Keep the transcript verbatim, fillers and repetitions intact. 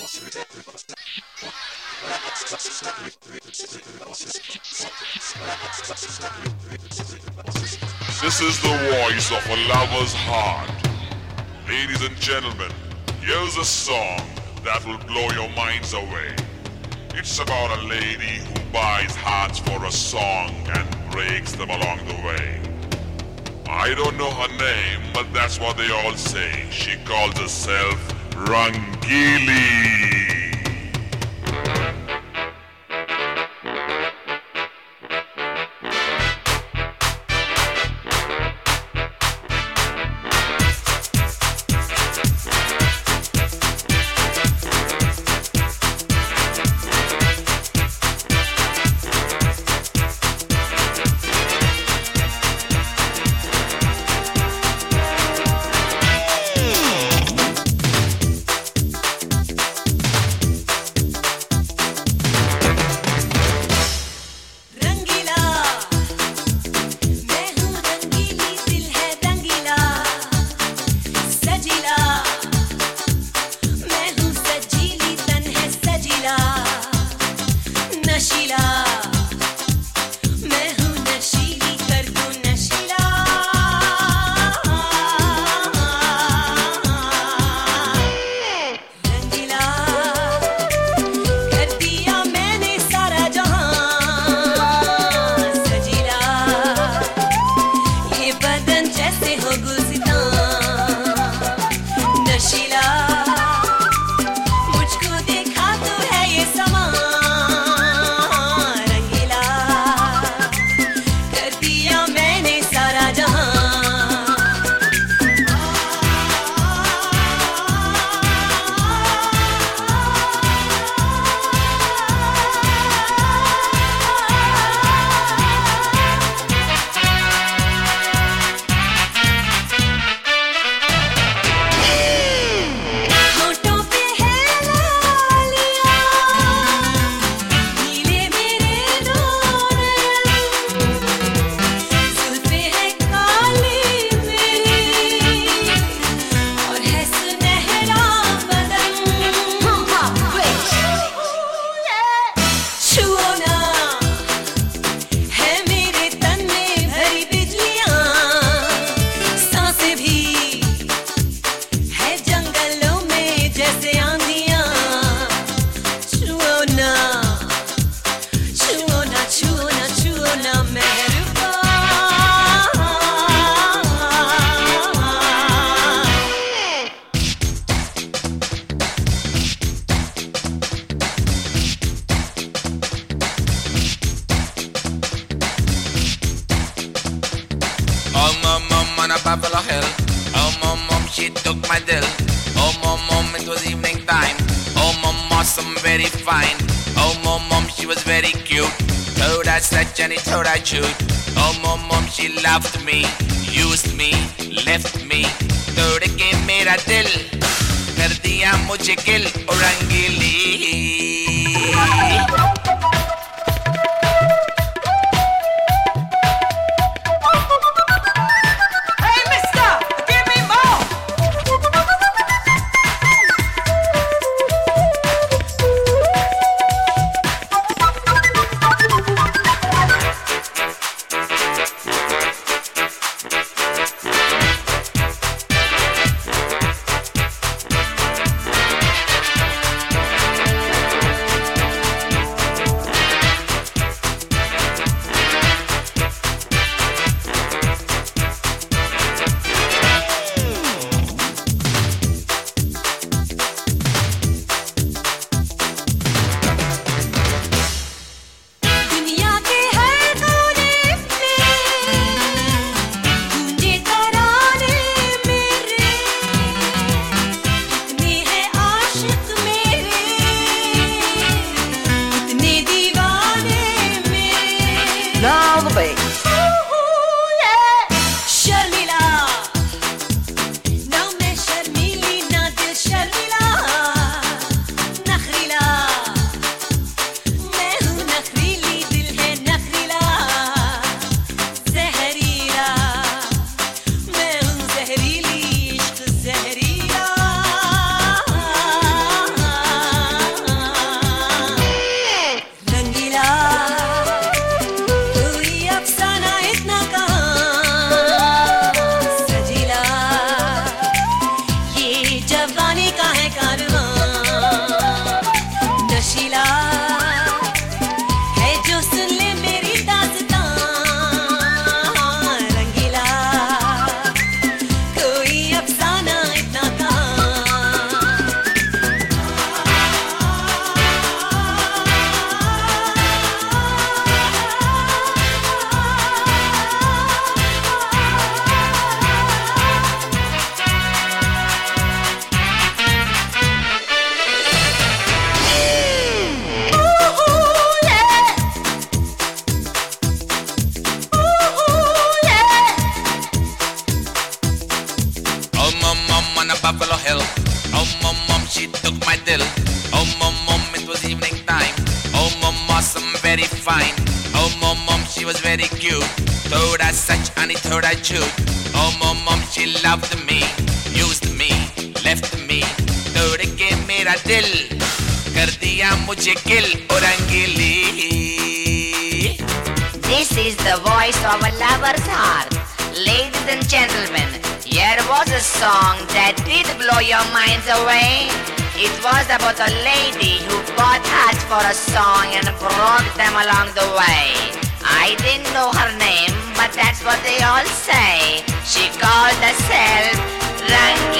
This is the voice of a lover's heart. Ladies and gentlemen, here's a song that will blow your minds away. It's about a lady who buys hearts for a song and breaks them along the way. I don't know her name, but that's what they all say. She calls herself Rangili. Oh, mom, mom, she loved me, used me, left me, तोड़ के मेरा दिल, कर दिया मुझे गिल, ओ रंगीली. अफगानी का है कारवां नशीला है जो सुन ले मेरी दास्तां रंगीला कोई अफसाना इतना Buffalo Hill. Oh, mom, mom, she took my dill. Oh, mom, mom, it was evening time. Oh, mom, awesome, very fine. Oh, mom, mom, she was very cute. Told her such and it told her cute. Oh, mom, mom, she loved me, used me, left me. तोड़ के मेरा दिल कर दिया मुझे किल और रंगीली. This is the voice of a lover's heart. Ladies and gentlemen, here was a song that did blow your minds away. It was about a lady who bought hearts for a song and brought them along the way. I didn't know her name, but that's what they all say. She called herself Rang